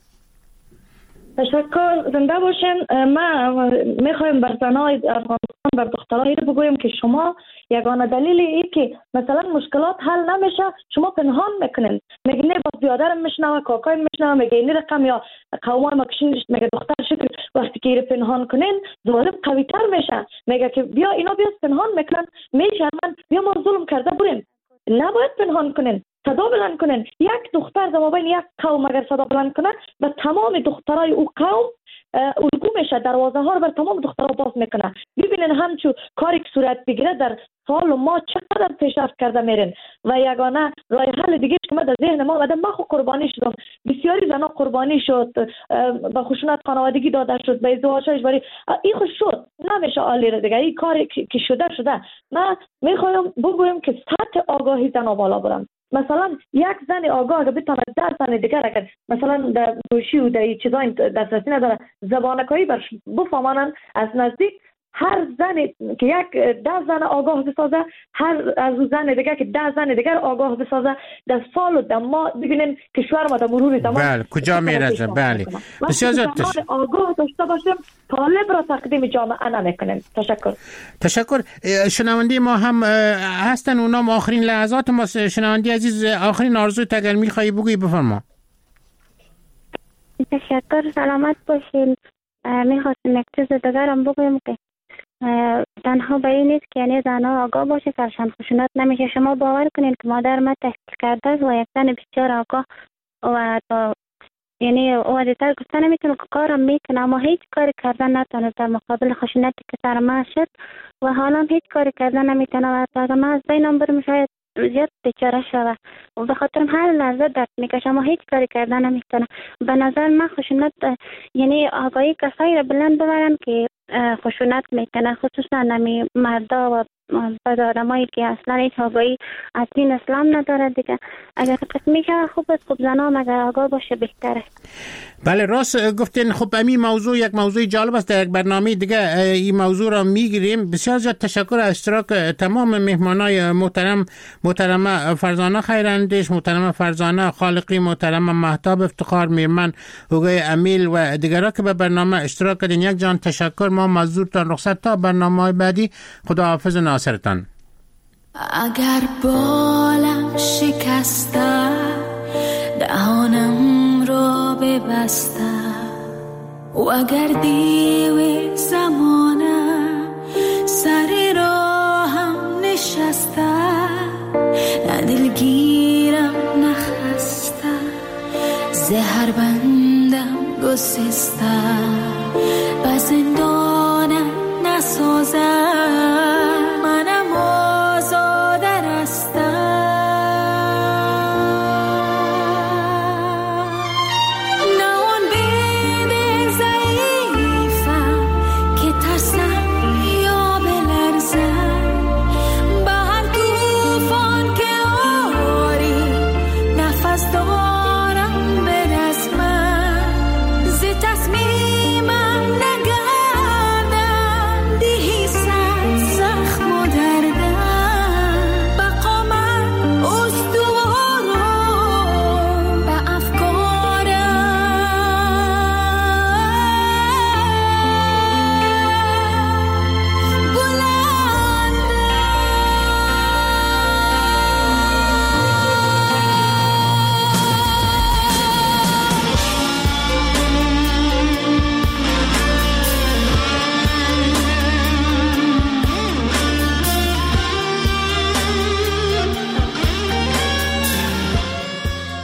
تشکر، زنده باشین. ما میخوایم بر زنای افغانستان، بر دخترایی رو بگویم که شما یگانه دلیل ای که مثلا مشکلات حل نمیشه شما پنهان میکنین. میگه نه باز بیادرم میشنوه، کاکایم میشنوه، میگه این رقم یا قومای مکشین میگه دختر شکل. وقتی که رو پنهان کنین ظالم قوی تر میشه. میگه که بیا اینا بیا پنهان میکنن، میشرمن، بیا ما ظلم کرده بریم. نباید پنهان کنین، صدا بلند کنن. یک دختر در مابین یک قوم اگر صدا بلند کنه به تمام دخترای او قوم الگو میشه، دروازه ها رو بر تمام دخترها باز میکنه. ببینین همچون کاری که صورت بگیره در سال و ما چقدر پیشرفت کرده میرین. و یگانه راه حل دیگه که من در ذهن ما اومده، من خود قربانی شدم، بسیاری زنا قربانی شد، به خشونت خانوادگی داده شد، به ازدواج اجباری. این خود شد، نمیشه عالی را دیگه. این کاری که شده. من میخوایم بگویم که سطح آگاهی زنا بالا برن. مثلا یک زن آگاه اگر بتونه 10 زن دیگر اگر مثلا در گوشی و در چیزا دسترسی نداره زبانکایی برش بفهمانن از نزدیک، هر زن که یک 10 زن آگاه بسازه، هر از زن دیگر که 10 زن دیگر آگاه بسازه، در سال و در ماه ببینیم کشور ما در مرور زمان بله کجا میرسه. بله بسیار آگاه داشته باشیم، طالب را تقدیم جامعه نمیکنیم. تشکر. شنونده ما هم هستن، اونام آخرین لحظات ما. شنونده عزیز آخرین آرزوی اگر میخوایی بگویی بفرما. تشکر، سلامت باشین. میخواستم یک چیز دیگرم بگویم که تنها به این نیست که یعنی زنها آگاه باشه سرشان خشونت نمیشه. شما باور کنین که مادر ما تحقیق کرده است و یک زن بسیار آگاه و یعنی واضح‌تر گفته نمیتونه که کارم میکنه، اما هیچ کاری کردن نتونه در مقابل خشونتی که سر ما شد و حالا هیچ کاری کردن نمیتونه و اگر ما از بینم برم شاید زیاد بیچاره شده و به خاطر هر لحظه درد میکشه اما هیچ کاری کردن نمیتونه. به نظر من خشونت یعنی آگاهی کسایی را بلند ببرن که خشونت میکنه، خصوصا نمی مردا و بعض آدمایی که اصلا هیچ آگاهی از دین اسلام نداره دیگه. اگر میشه خوب است، خوب زنان اگر آگاه باشه بهتره. بله راست گفتین. خب همین موضوع یک موضوع جالب است، در یک برنامه دیگه این موضوع را میگیریم. بسیار زیاد تشکر از اشتراک تمام مهمانای محترم فرزانه خیراندیش، محترم فرزانه خالقی، محترم مهتاب افتخار، میرمن اوگای امیل و دیگران که به برنامه اشتراک کردین. یک جان تشکر. ما مزدورتان رخصت تا برنامه‌های بعدی. خداحافظ ناصرتان. اگر بالم شکسته دهانم را ببسته و اگر دیو زمانه سر راهم نشسته، نه دلگیرم نخسته زهر بندم گسسته، به زندانم نسازه منم آزاده رسته. نه اون بیبی دستان